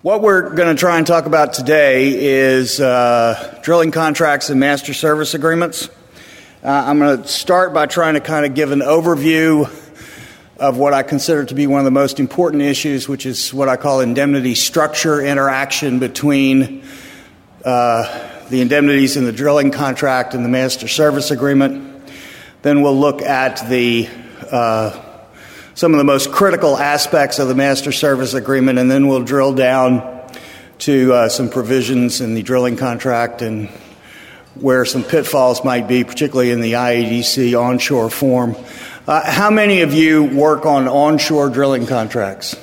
What we're going to try and talk about today is drilling contracts and master service agreements. I'm going to start by trying to kind of give an overview of what I consider to be one of the most important issues, which is what I call indemnity structure interaction between the indemnities in the drilling contract and the master service agreement. Then we'll look at the some of the most critical aspects of the master service agreement, and then we'll drill down to some provisions in the drilling contract and where some pitfalls might be, particularly in the IADC onshore form. How many of you work on onshore drilling contracts?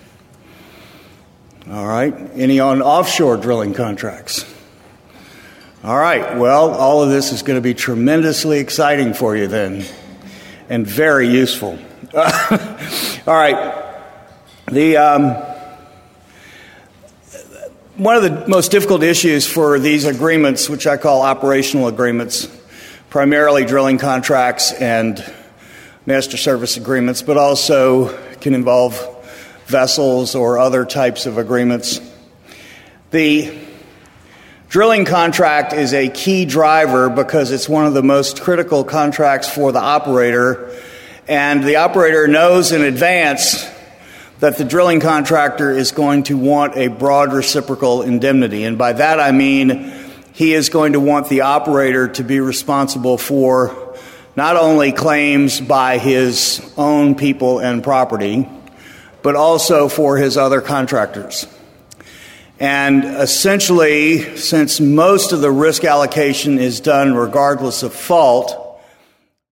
All right. Any on offshore drilling contracts? All right. Well, all of this is going to be tremendously exciting for you then, and very useful. All right. One of the most difficult issues for these agreements, which I call operational agreements, primarily drilling contracts and master service agreements, but also can involve vessels or other types of agreements. The drilling contract is a key driver because it's one of the most critical contracts for the operator, and the operator knows in advance that the drilling contractor is going to want a broad reciprocal indemnity. And by that I mean he is going to want the operator to be responsible for not only claims by his own people and property, but also for his other contractors. And essentially, since most of the risk allocation is done regardless of fault,